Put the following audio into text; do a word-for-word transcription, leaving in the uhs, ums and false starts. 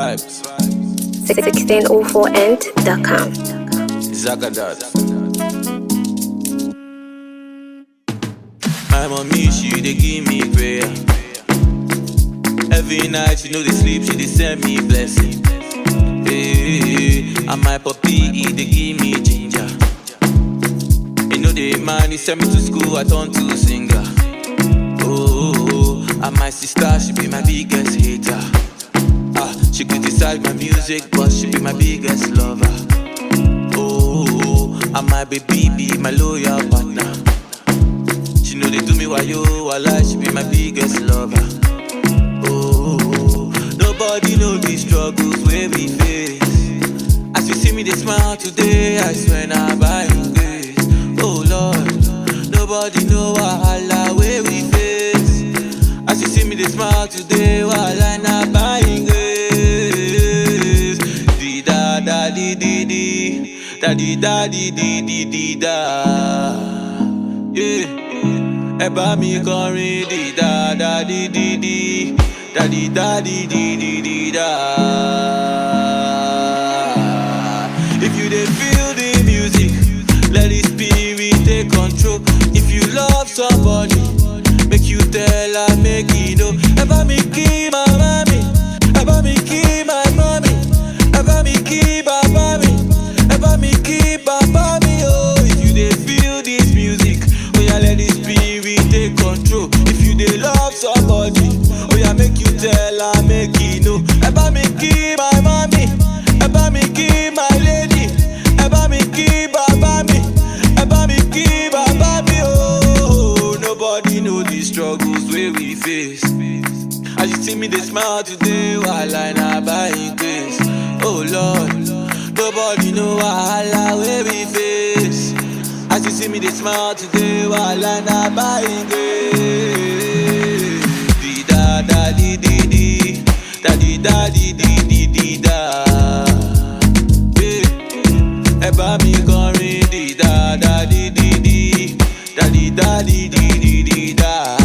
vibes. sixteen oh four end dot com. Zagadat. My mommy, she dey give me prayer. Every night she know they sleep, she dey send me blessing. Hey, and my puppy, he dey give me ginger. You know the man, he send me to school, I turn to singer. Oh, and my sister, she be my biggest hater. Ah, she criticize my music, but she be my biggest lover. Oh, and my baby be my loyal partner. She know they do me while you, while she be my biggest lover. Oh, nobody know the struggles where we face. As you see me, they smile today, I swear now by grace. Oh Lord, nobody know wahala where we face. As you see me, they smile today, while I not buying grace. Di da da di di di, da di da di di di di da. Yeah, ẹ bá mi kọrin di da da di di di, da di da di di di di da. If you dey feel the music, let the spirit take control. If you love somebody, make you tell her, make you know. Ẹ bá mi kí màmá mi, ẹ bá mi kí my mommy, ẹ bá mi kí bàbá mi, ẹ bá mi kí bàbá mi. Oh, if you dey feel this music, oh yeah, let the spirit take control. If you dey love somebody, oh yeah, make you tell her, make you know. Ẹ bá mi kí my mommy, ẹ bá mi kí my lady, ẹ bá mi kí bàbá mi, ẹ bá mi kí bàbá mi. Oh, nobody know the struggles where we face. As you see me, they smile today while I not buying grace. Oh Lord, nobody know wahala where we face. As you see me, they smile today while I not buying grace. Di da da di di di, da di da di di di di da. Yeah, ẹ bá mi kọrin di da da di di di, da di da di di di di da.